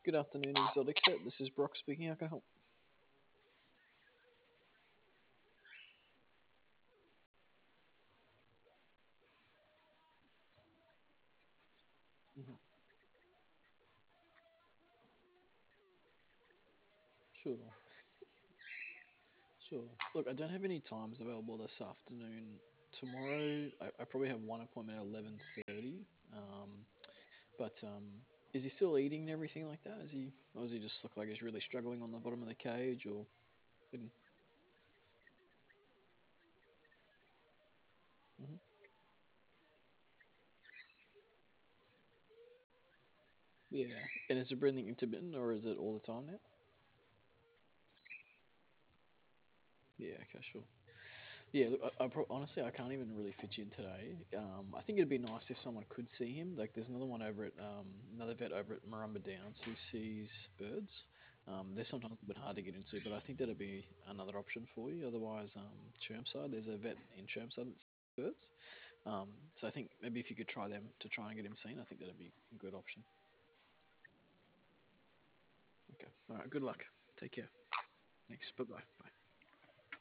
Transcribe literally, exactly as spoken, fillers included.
Good afternoon, Exotic Set. This is Brock speaking. How can I help? Mhm. Sure, sure. Look, I don't have any times available this afternoon. Tomorrow, I, I probably have one appointment at eleven thirty. Um, but um, is he still eating and everything like that? Is he, or does he just look like he's really struggling on the bottom of the cage? Or didn't? Mhm. Yeah. And is the breathing intermittent, or is it all the time now? Yeah. Okay. Sure. Yeah, look, I, I pro- honestly, I can't even really fit you in today. Um, I think it'd be nice if someone could see him. Like, there's another one over at um, another vet over at Marumba Downs who sees birds. Um, they're sometimes a bit hard to get into, but I think that'd be another option for you. Otherwise, um, Chermside, there's a vet in Chermside that sees birds. Um, so I think maybe if you could try them to try and get him seen, I think that'd be a good option. Okay. All right. Good luck. Take care. Thanks. Bye bye.